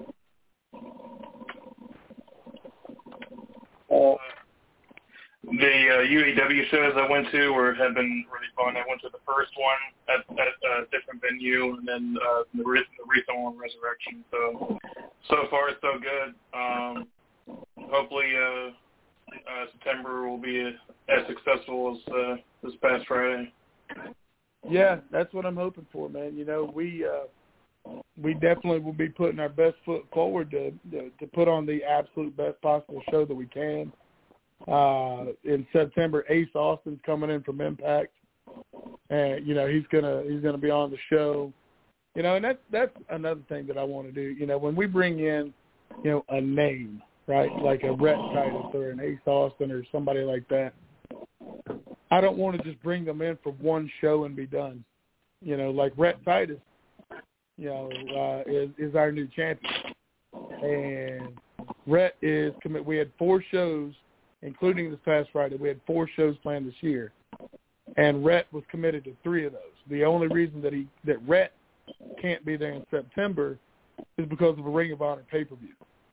Uh, the uh, U A W shows I went to were have been really fun. I went to the first one at, at a different venue, and then uh, the, re- the recent one, Resurrection. So so far so good. Um, hopefully uh, uh, September will be as successful as uh, this past Friday. Yeah, that's what I'm hoping for, man. You know, we uh, we definitely will be putting our best foot forward to, to to put on the absolute best possible show that we can. Uh, in September, Ace Austin's coming in from Impact, and you know he's gonna he's gonna be on the show. You know, and that's that's another thing that I want to do. You know, when we bring in, you know, a name, right, like a Rhett Titus or an Ace Austin or somebody like that. I don't want to just bring them in for one show and be done. You know, like Rhett Titus, you know, uh, is, is our new champion. And Rhett is commit. We had four shows, including this past Friday. We had four shows planned this year. And Rhett was committed to three of those. The only reason that he that Rhett can't be there in September is because of a Ring of Honor pay-per-view.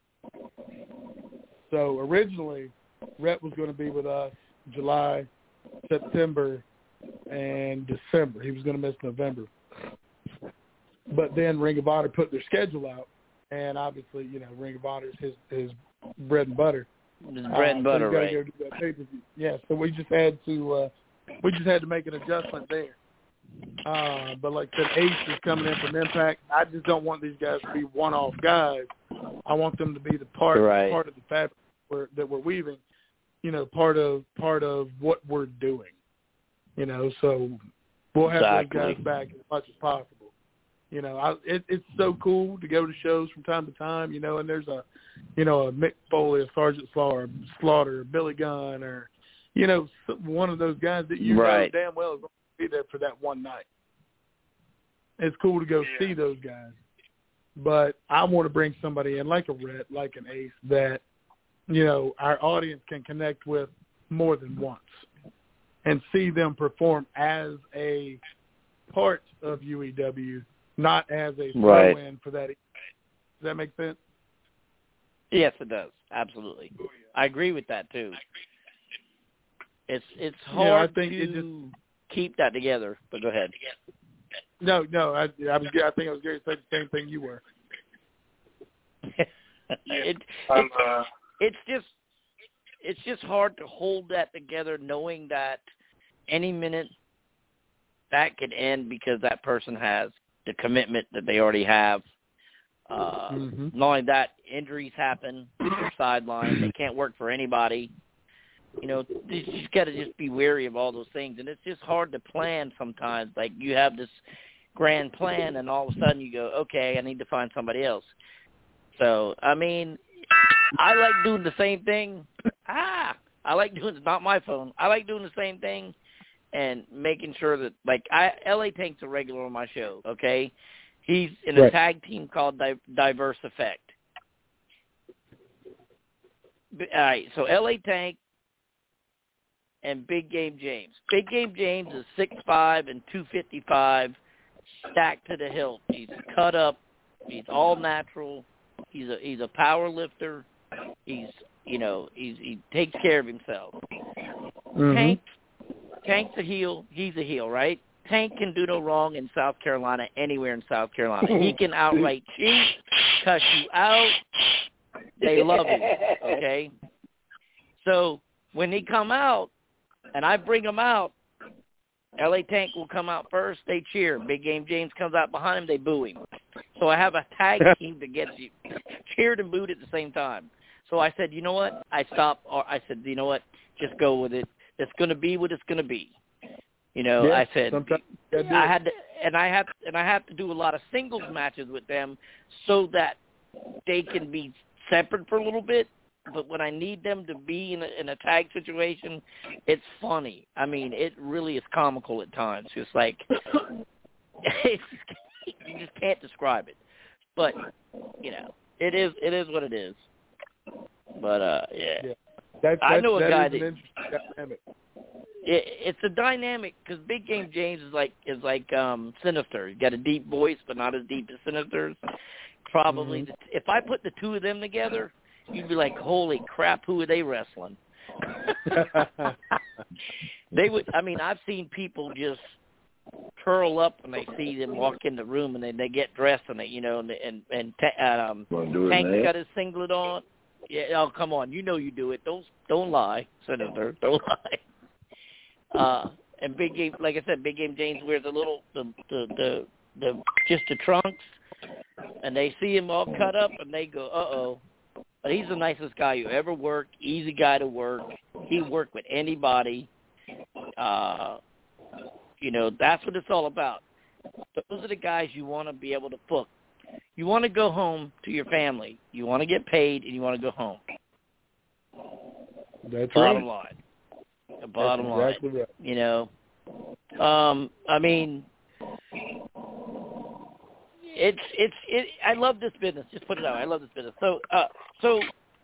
So originally, Rhett was going to be with us July, September, and December. He was going to miss November. But then Ring of Honor put their schedule out, and obviously, you know, Ring of Honor is his, his bread and butter. His bread and uh, butter, so right? go do that pay-per-view. Yeah, so we just had to uh, we just had to make an adjustment there. Uh, but like I said, Ace is coming in from Impact. I just don't want these guys to be one-off guys. I want them to be the part Right. part of the fabric we're, that we're weaving. You know, part of part of what we're doing. You know, so we'll have Exactly. those guys back as much as possible. You know, I, it, it's so cool to go to shows from time to time. You know, and there's a, you know, a Mick Foley, a Sergeant Slaughter, Slaughter, Billy Gunn, or you know, one of those guys that you Right. know damn well is going to be there for that one night. It's cool to go Yeah. see those guys, but I want to bring somebody in like a Rhett, like an Ace that, you know, our audience can connect with more than once and see them perform as a part of U E W, not as a Right. throw-in for that. Does that make sense? Yes, it does. Absolutely. I agree with that too. It's it's hard Yeah, I think to it just- keep that together. But go ahead. No, no, I, I was. I think I was going to say the same thing you were. it, I'm, it's, uh, it's just it's just hard to hold that together, knowing that any minute that could end because that person has the commitment that they already have. Uh, mm-hmm. Not only that, injuries happen. They're sidelined. They can't work for anybody. You know, you just got to just be wary of all those things, and it's just hard to plan sometimes. Like you have this grand plan, and all of a sudden you go, okay, I need to find somebody else. So, I mean, I like doing the same thing. Ah, I like doing it's not my phone. I like doing the same thing and making sure that like I L A Tank's a regular on my show. Okay, he's in a right. tag team called Di- Diverse Effect. All right, so L A Tank and Big Game James. Big Game James is six five and two fifty-five, stacked to the hilt. He's cut up. He's all natural. He's a he's a power lifter. He's you know he's he takes care of himself. Mm-hmm. Tank Tank's a heel. He's a heel, right? Tank can do no wrong in South Carolina, anywhere in South Carolina. He can outright cheat, cuss you out. They love him, okay? So when he come out, and I bring him out, L A Tank will come out first. They cheer. Big Game James comes out behind him. They boo him. So I have a tag team that gets you cheered and booed at the same time. So I said, you know what? I stopped. Or I said, you know what? Just go with it. It's going to be what it's going to be. You know, yeah, I said I had to, and I have, and I have to do a lot of singles matches with them so that they can be separate for a little bit. But when I need them to be in a, in a tag situation, it's funny. I mean, it really is comical at times. It's like it's, you just can't describe it. But you know, it is it is what it is. But uh, yeah, yeah. That, that, I know a that guy is that. An dynamic. It, it's a dynamic because Big Game James is like is like um, Sinister. He's got a deep voice, but not as deep as Sinister's. Probably, Mm-hmm. the, if I put the two of them together, you'd be like, "Holy crap! Who are they wrestling?" They would. I mean, I've seen people just curl up when they see them walk in the room, and they they get dressed, and they, you know, and and and ta- um, Tank's got his singlet on. Yeah, oh come on, you know you do it. Don't don't lie, Senator. Don't lie. Uh, and Big Game, like I said, Big Game James wears a little the the the, the just the trunks, and they see him all cut up, and they go, uh oh. But he's the nicest guy you ever worked. Easy guy to work. He worked with anybody. Uh, you know, that's what it's all about. Those are the guys you want to be able to book. You want to go home to your family. You want to get paid, and you want to go home. That's bottom right. line. The bottom That's exactly line. Right. You know, um, I mean, it's it's it. I love this business. Just put it out. I love this business. So, uh, so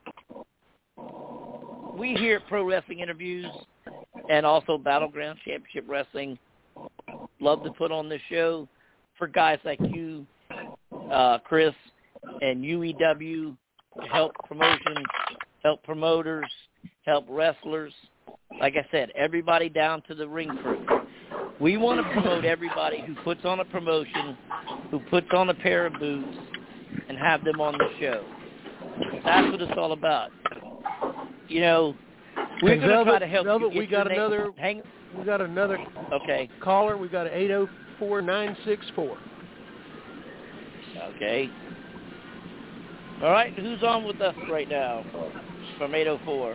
we here at Pro Wrestling Interviews and also Battleground Championship Wrestling love to put on this show for guys like you, uh, Chris, and U E W to help promotions, help promoters, help wrestlers. Like I said, everybody down to the ring crew. We want to promote everybody who puts on a promotion, who puts on a pair of boots, and have them on the show. That's what it's all about. You know, we're going to try to help Velvet, you get we got your name. another. Hang, we got another. Okay. Caller. We got an eight zero four nine six four. Okay. All right. Who's on with us right now from eight oh four?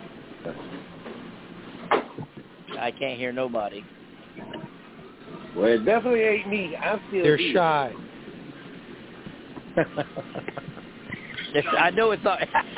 I can't hear nobody. Well, it definitely ain't me. I'm still They're here. shy. I know it's not.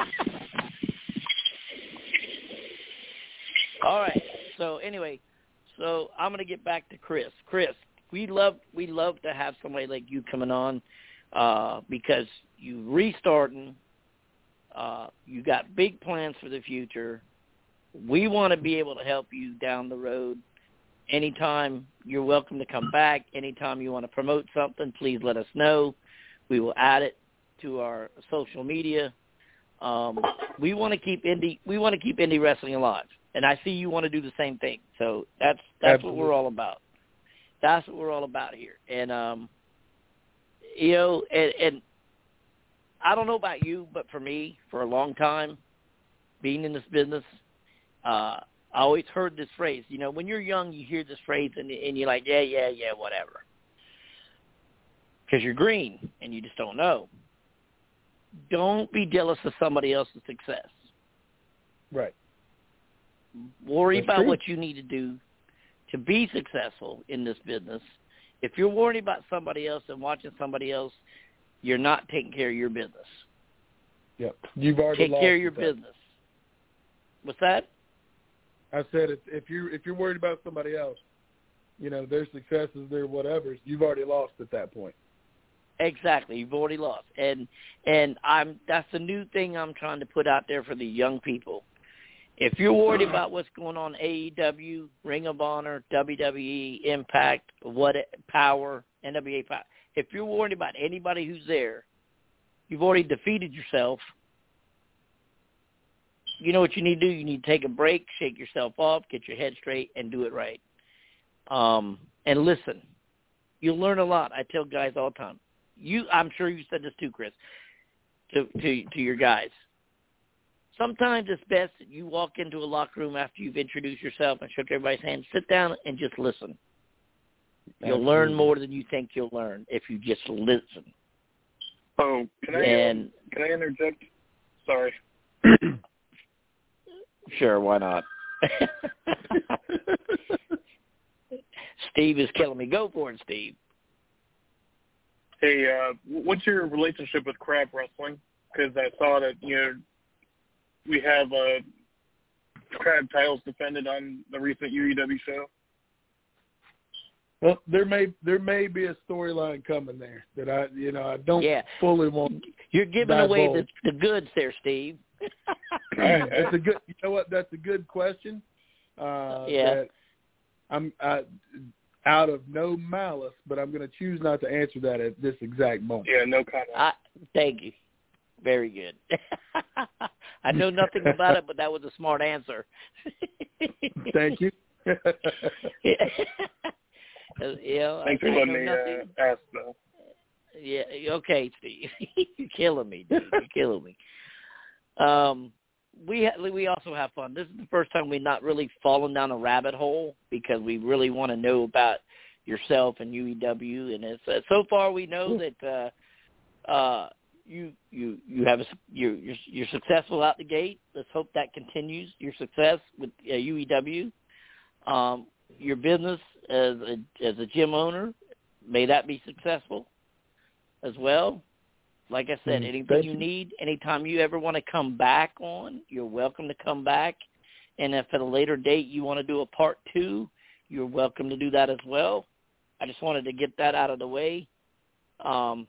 All right. So anyway, so I'm gonna get back to Chris. Chris, we love we love to have somebody like you coming on uh, because you restarting. Uh, you got big plans for the future. We want to be able to help you down the road. Anytime you're welcome to come back. Anytime you want to promote something, please let us know. We will add it to our social media. Um, we want to keep indie. We want to keep indie wrestling alive, and I see you want to do the same thing. So that's that's Absolutely. what we're all about. That's what we're all about here. And um, you know, and, and I don't know about you, but for me, for a long time, being in this business. Uh, I always heard this phrase, you know, when you're young, you hear this phrase and, and you're like, yeah, yeah, yeah, whatever. Because you're green and you just don't know. Don't be jealous of somebody else's success. Right. Worry That's about true. what you need to do to be successful in this business. If you're worried about somebody else and watching somebody else, you're not taking care of your business. Yep. You've already Take lost care of your with that. business. What's that? I said if, if you if you're worried about somebody else, you know, their successes, their whatevers, you've already lost at that point. Exactly, you've already lost, and and I'm that's a new thing I'm trying to put out there for the young people. If you're worried about what's going on A E W, Ring of Honor, W W E, Impact, what Power, N W A Power, if you're worried about anybody who's there, you've already defeated yourself. You know what you need to do? You need to take a break, shake yourself off, get your head straight, and do it right. Um, and listen, you'll learn a lot. I tell guys all the time. You, I'm sure you said this too, Chris, to, to, to your guys. Sometimes it's best that you walk into a locker room after you've introduced yourself and shook everybody's hand, sit down and just listen. You'll Absolutely. learn more than you think you'll learn if you just listen. Oh, can I, and, um, can I interject? Sorry. Sure, why not? Steve is killing me. Go for it, Steve. Hey, uh, what's your relationship with Crab Wrestling? Because I saw that, you know, we have uh, Crab titles defended on the recent U E W show. Well, there may there may be a storyline coming there that I you know I don't yeah. fully want. You're giving divulge. away the, the goods there, Steve. That's a good. You know what? That's a good question. Uh, yeah. That I'm uh, out of no malice, but I'm going to choose not to answer that at this exact moment. Yeah, no comment. I, thank you. Very good. I know nothing about it, but that was a smart answer. Thank you. yeah, Thanks for letting me uh, ask, though. Yeah, okay, Steve. You're killing me, dude. You're killing me. Um, we ha- we also have fun. This is the first time we've not really fallen down a rabbit hole because we really want to know about yourself and U E W, and it's uh, so far we know that uh, uh, you you you have a, you're, you're you're successful out the gate. Let's hope that continues. Your success with uh, U E W, um, your business as a as a gym owner, may that be successful as well. Like I said, anything Thank you you. need, anytime you ever want to come back on, you're welcome to come back. And if at a later date you want to do a part two, you're welcome to do that as well. I just wanted to get that out of the way um,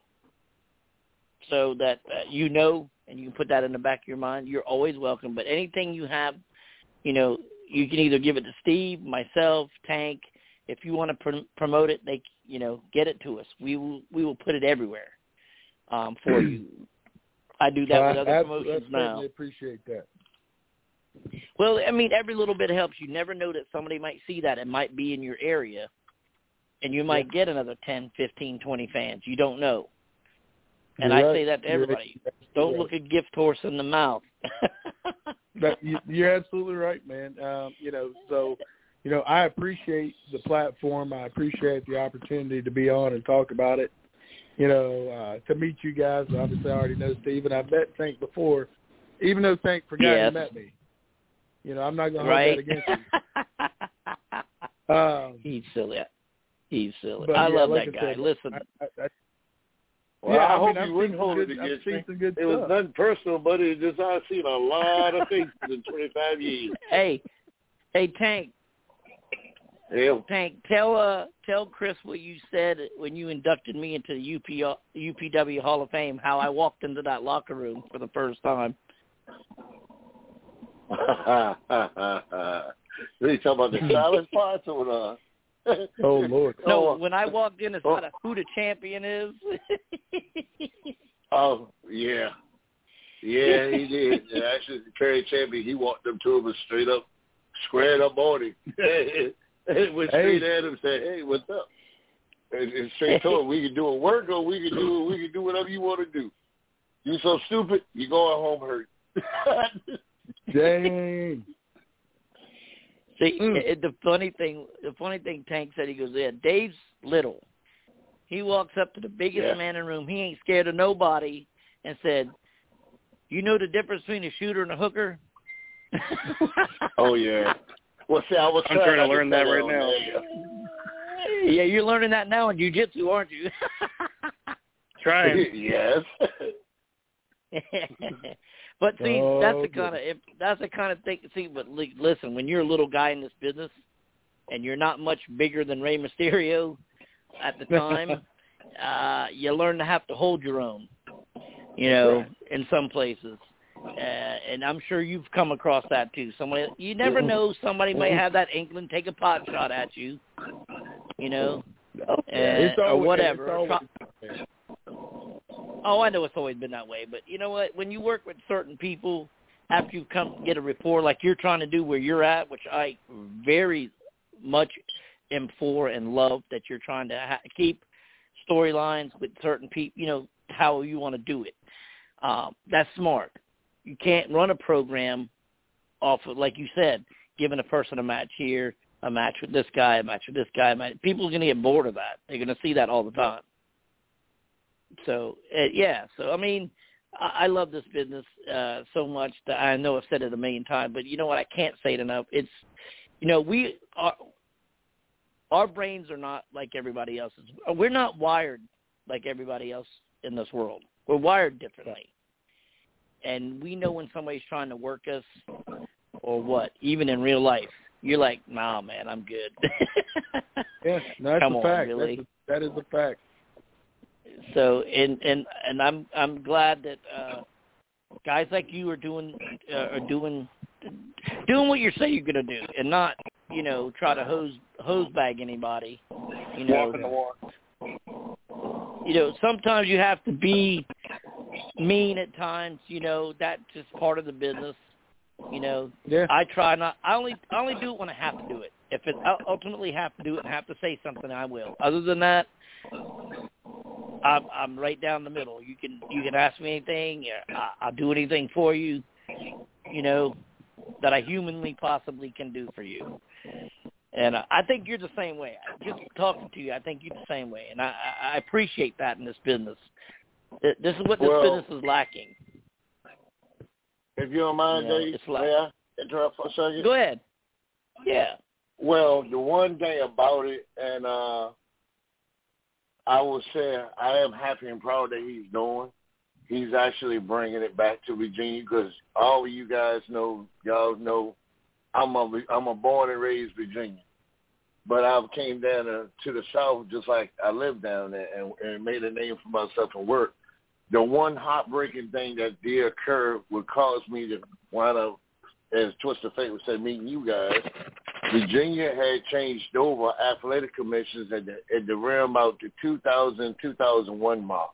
so that uh, you know, and you can put that in the back of your mind, you're always welcome. But anything you have, you know, you can either give it to Steve, myself, Tank. If you want to pr- promote it, they, you know, get it to us. We will we will put it everywhere. Um, for you. I do that well, with other I, promotions I now. certainly appreciate that. Well, I mean, every little bit helps. You never know that somebody might see that. It might be in your area, and you might yeah. get another ten, fifteen, twenty fans. You don't know. And You're I right. say that to You're everybody. right. Don't You're look right. a gift horse in the mouth. that, you, you're absolutely right, man. Um, you know, so, you know, I appreciate the platform. I appreciate the opportunity to be on and talk about it. You know, uh, to meet you guys. Obviously, I already know Steve, and I've met Tank before, even though Tank forgot yes. he met me. You know, I'm not going to right? hold that against you. Um, He's silly. He's silly. but, I yeah, love like that I guy. said, Listen. I, I, I, Well, yeah, I, I hope mean, you I've wouldn't seen hold good, it I've against seen me. some good It was stuff. nothing personal, buddy. It's just I've seen a lot of things in twenty-five years. Hey, hey, Tank. Yeah. Tank, tell uh, tell Chris what you said when you inducted me into the U P, U P W Hall of Fame, how I walked into that locker room for the first time. Are you talking about the silent parts or the... Oh, Lord. No, Oh, when I walked in and oh. saw who the champion is. Oh, yeah. Yeah, he did. And actually, the Perry champion, he walked up to him and straight up, squared up on him. Went straight Hey. at him and said, hey, what's up? And, and straight told him, we can do a work or we can do we can do whatever you want to do. You so stupid, you're going home hurt. Dang. See, Mm. it, the funny thing, the funny thing, Tank said, he goes, yeah, Dave's little. He walks up to the biggest Yeah. man in the room. He ain't scared of nobody, and said, "You know the difference between a shooter and a hooker?" Oh yeah. Well, see, I was I'm trying to learn that right on now. there. Yeah, you're learning that now in jiu-jitsu, aren't you? Trying. Yes. But see, oh, that's the kind of that's the kind of thing. See, but listen, when you're a little guy in this business, and you're not much bigger than Rey Mysterio at the time, uh, you learn to have to hold your own. You know, right. in some places, uh, and I'm sure you've come across that too. Somebody, you never know, somebody may have that inkling, take a pot shot at you. You know, oh, yeah. uh, it's always, or whatever. It's always, Oh, I know it's always been that way, but you know what? When you work with certain people, after you come get a rapport like you're trying to do where you're at, which I very much am for and love that you're trying to ha- keep storylines with certain people, you know, how you want to do it. Um, that's smart. You can't run a program off of, like you said, giving a person a match here, a match with this guy, a match with this guy. A match. People are going to get bored of that. They're going to see that all the time. So, uh, yeah. So, I mean, I, I love this business uh, so much that I know I've said it a million times, but you know what? I can't say it enough. It's, you know, we are, our brains are not like everybody else's. We're not wired like everybody else in this world. We're wired differently. And we know when somebody's trying to work us or what, even in real life. You're like, nah, man, I'm good. Yes, that's Come a on, fact. really. That's a, that is a fact. So, and and and I'm I'm glad that uh, guys like you are doing uh, are doing doing what you say you're gonna do, and not you know try to hose hose bag anybody. You know, Walking the walk. You know, sometimes you have to be mean at times. You know, that's just part of the business. You know, yeah. I try not. I only I only do it when I have to do it. If it I ultimately have to do it and have to say something, I will. Other than that, I'm I'm right down the middle. You can you can ask me anything. I, I'll do anything for you. You know, that I humanly possibly can do for you. And I, I think you're the same way. Just talking to you, I think you're the same way, and I, I appreciate that in this business. This is what this well, business is lacking. If you don't mind, You know, Dave, it's like, may I interrupt for a second? Go ahead. Yeah. Well, the one thing about it, and uh, I will say I am happy and proud that he's doing. He's actually bringing it back to Virginia because all of you guys know, y'all know, I'm a I'm a born and raised Virginian, but I came down to, to the South just like I lived down there and, and made a name for myself and work. The one heartbreaking thing that did occur would cause me to wind up, as Twist of Fate would say, meeting you guys. Virginia had changed over athletic commissions at the at the realm out to two thousand, two thousand one mark.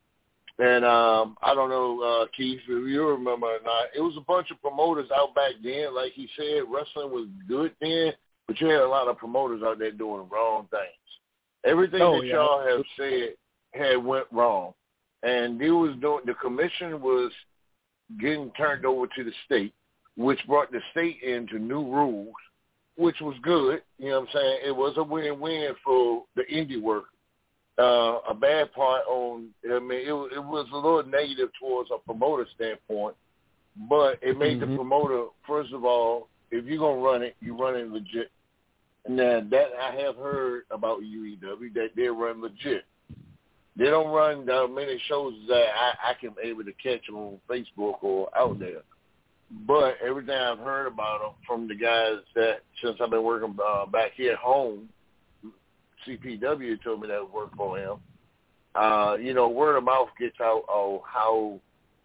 And um, I don't know, uh, Keith, if you remember or not, it was a bunch of promoters out back then. Like he said, wrestling was good then, but you had a lot of promoters out there doing wrong things. Everything oh, that yeah. y'all have said had went wrong. And it was doing, the commission was getting turned over to the state, which brought the state into new rules, which was good. You know what I'm saying? It was a win-win for the indie work. Uh, a bad part on, I mean, it, it was a little negative towards a promoter standpoint, but it made mm-hmm. the promoter, first of all, if you're going to run it, you run it legit. Now, that I have heard about U E W, that they run legit. They don't run uh, many shows that I, I can be able to catch them on Facebook or out there. But everything I've heard about them from the guys that, since I've been working uh, back here at home, C P W told me that worked for him. Uh, you know, word of mouth gets out of how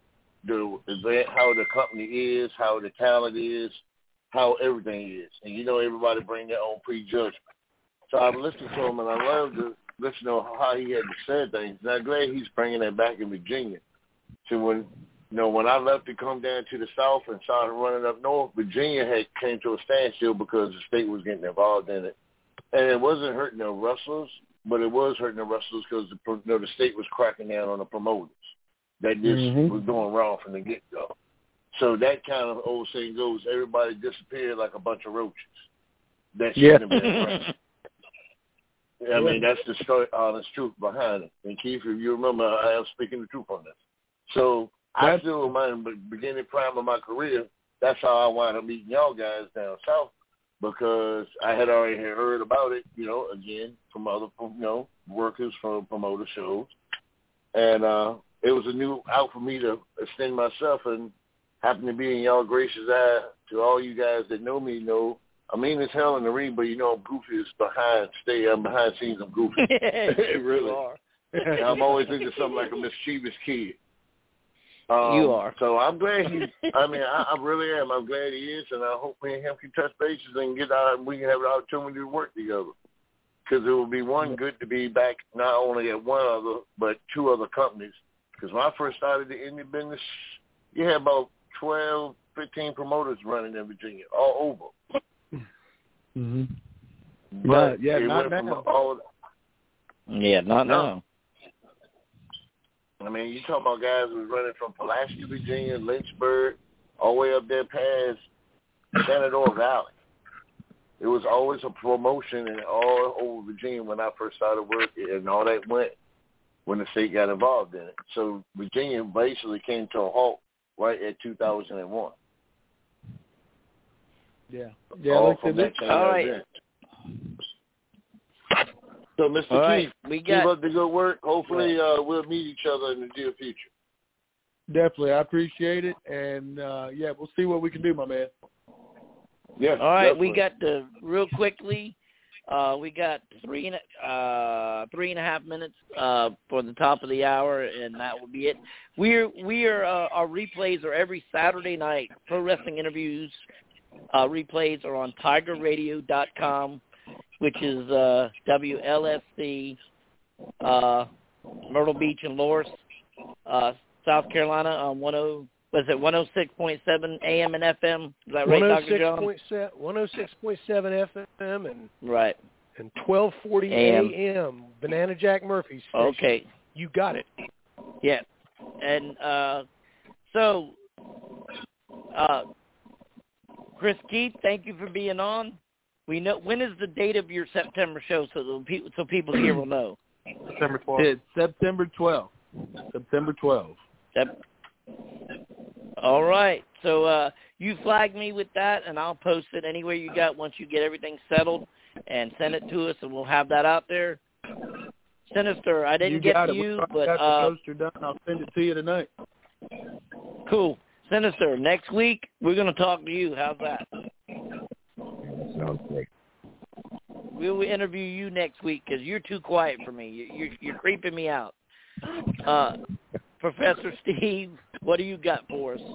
the event, how the company is, how the talent is, how everything is. And you know, everybody bring their own prejudgment. So I've listened to him, and I love to listen to how he had to say things. And I'm glad he's bringing that back in Virginia. So when, you know, when I left to come down to the South and started running up north, Virginia had came to a standstill because the state was getting involved in it. And it wasn't hurting the wrestlers, but it was hurting the wrestlers because the, you know, the state was cracking down on the promoters that just mm-hmm. was doing wrong from the get-go. So that kind of old saying goes, everybody disappeared like a bunch of roaches. That shouldn't yeah. have been around. I mean, that's the story, honest truth behind it. And Keith, if you remember, I am speaking the truth on this. So that's, I still remind the beginning prime of my career, that's how I wound up meeting y'all guys down south, because I had already heard about it, you know, again, from other, you know, workers from promoter shows. And uh, it was a new out for me to extend myself. And happen to be in y'all gracious eye. To all you guys that know me know, I mean it's hell in the ring, but you know I'm goofy as behind stay. I'm behind scenes. I'm goofy. Really. You are. And I'm always into something like a mischievous kid. Um, you are. So I'm glad he. I mean, I, I really am. I'm glad he is, and I hope me and him can touch bases and get out. We can have an opportunity to work together. Because it would be one good to be back not only at one other but two other companies. Because when I first started the indie business, you had about twelve, fifteen promoters running in Virginia, all over. Mm-hmm. But But, yeah, it not went from now. all, Yeah, not No. now. I mean, you talk about guys who was running from Pulaski, Virginia, Lynchburg, all the way up there past Shenandoah Valley. It was always a promotion and all over Virginia when I first started working, and all that went when the state got involved in it. So Virginia basically came to a halt right at two thousand one. Yeah. Yeah, all like from the, that kind All of right. event. So, Mister All Keith, right, we keep got. up the good work. Hopefully, uh, we'll meet each other in the near future. definitely. I appreciate it. And, uh, yeah, we'll see what we can do, my man. Yes. All right, definitely. we got the real quickly. Uh, we got three and uh, three and a half minutes uh, for the top of the hour, and that will be it. We're we are uh, our replays are every Saturday night. Pro wrestling interviews uh, replays are on Tiger Radio dot com, which is uh, W L S C, uh, Myrtle Beach and Loris, uh, South Carolina on one oh. Was it one oh six point seven A M and F M? Is that right, Doctor John? one oh six point seven F M and Right. and twelve forty A M. A M. Banana Jack Murphy's station. Okay. You got it. Yeah. And uh, so, uh, Chris Keith, thank you for being on. We know when is the date of your September show, so the people so people here will know. September twelfth. It's September twelfth. September twelfth. Sep- All right. So uh, you flag me with that, and I'll post it anywhere you got once you get everything settled, and send it to us, and we'll have that out there. Sinister, I didn't you get got to it. you, Once I but got uh, the poster done, I'll send it to you tonight. cool. Sinister, next week we're going to talk to you. How's that? Sounds great. We'll interview you next week because you're too quiet for me. You- You're, you're creeping me out. Uh, Professor Steve, what do you got for us?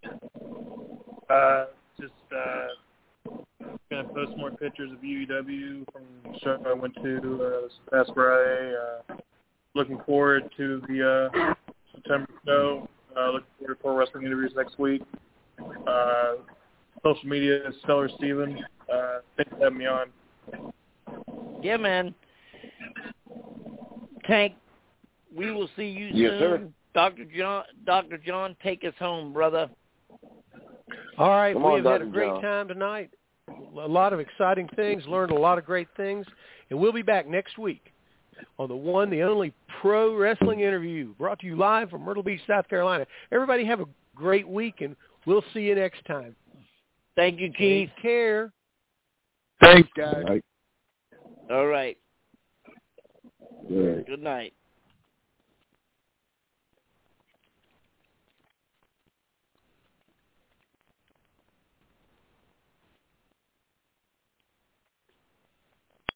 Uh, just uh, gonna post more pictures of U E W from the show I went to uh, this past Friday. Uh, looking forward to the uh, September show. Uh, looking forward to Pro Wrestling interviews next week. Uh, social media is Stellar Steven. Uh, thanks for having me on. Yeah, man. Tank, we will see you Yes, soon. sir. Doctor John, Doctor John, take us home, brother. All right, Come we on, have had a Doctor great John. time tonight. A lot of exciting things, learned a lot of great things, and we'll be back next week on the one, the only Pro Wrestling Interview, brought to you live from Myrtle Beach, South Carolina. Everybody have a great week, and we'll see you next time. Thank you, Keith. Take care. Thanks, guys. All right. Yeah. Good night.